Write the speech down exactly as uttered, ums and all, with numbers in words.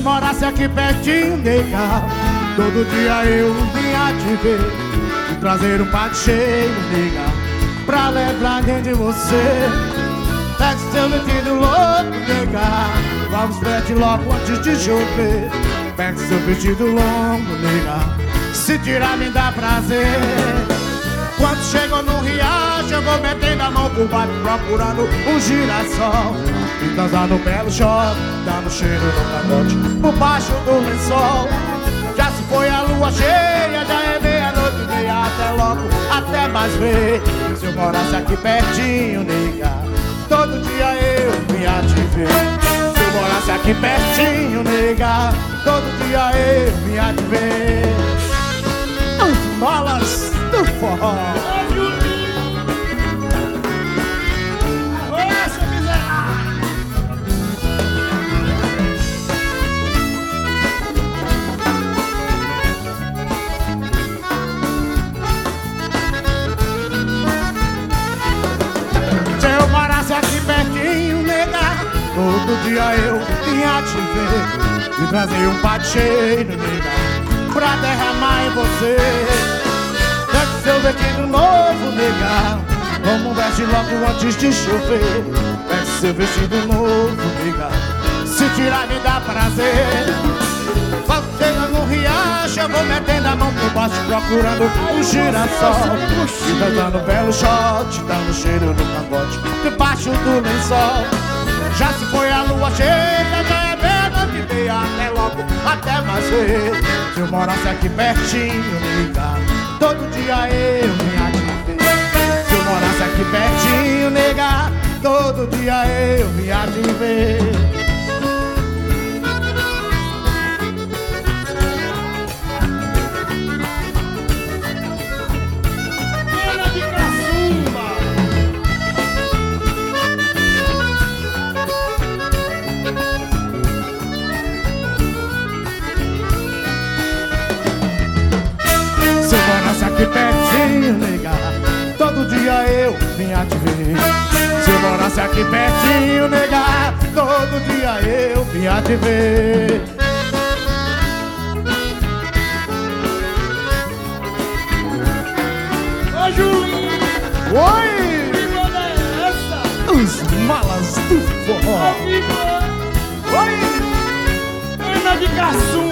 morasse aqui pertinho, nega, todo dia eu vinha te ver e trazer um pato cheio, nega, pra lembrar de você. Pega seu vestido louco, nega, vamos perto logo antes de chover. Pega seu vestido longo, nega, se tirar me dá prazer. Quando chegou no riacho, eu vou metendo a mão por baixo procurando um girassol e dançar no belo short, dando cheiro no cangote por baixo do lençol. Já se foi a lua cheia, já é meia-noite e meia. Até logo, até mais ver. Se eu morasse aqui pertinho, nega, todo dia eu vinha te ver. Se eu morasse aqui pertinho, nega, todo dia eu vinha te ver. As molas do forró. Se eu morasse aqui pertinho, nega, todo dia eu vinha te ver e trazer um pato cheio, nega, pra derramar em você. Pega seu vestido novo, nega, vamos veste logo antes de chover. Pega seu vestido novo, nega, se tirar me dá prazer. Quando chega no riacho, eu vou metendo a mão por baixo procurando um girassol e dançando belo shot, dando cheiro no cangote debaixo do lençol. Já se foi a lua cheia, já é meia-noite e meia. Até logo, até mais ver. Se eu morasse aqui pertinho, nega, todo dia eu vinha te ver. Se eu morasse aqui pertinho, nega, todo dia eu vinha te ver. Aqui pertinho, nega, todo dia eu vinha te ver. Se eu morasse aqui pertinho, nega, todo dia eu vinha te ver. Ô Julinho! Oi! Que banda é essa? Os malas do forró. Amigo! Oi! Ana de Caçumba!